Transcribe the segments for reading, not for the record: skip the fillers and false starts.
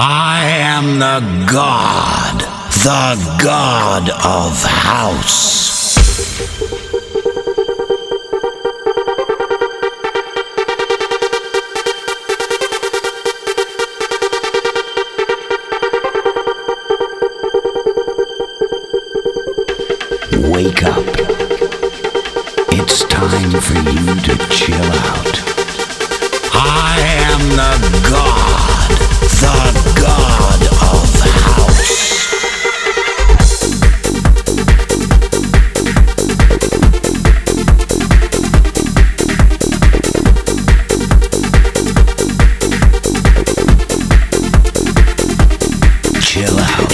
I am the god of house. Wake up. It's time for you to chill out. I am the god of house. Chill out.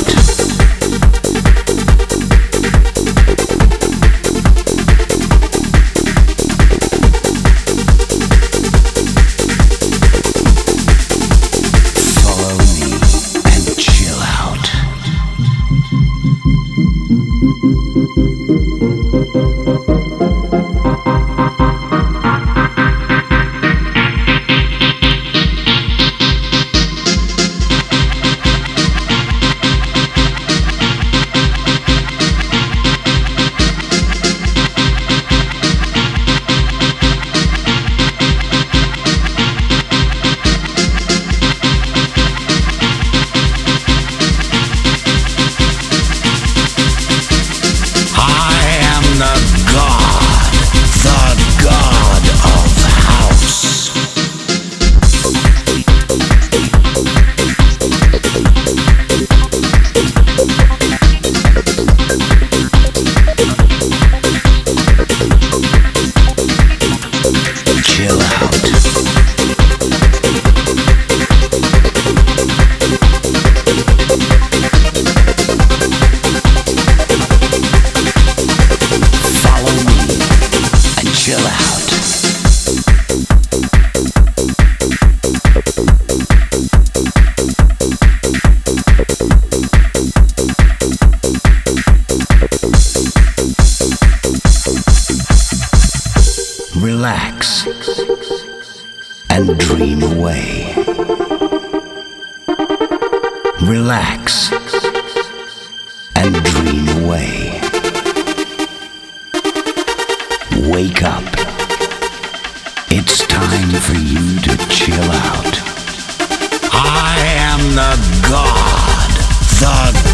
Relax and dream away. Relax and dream away. Wake up. It's time for you to chill out. I am the god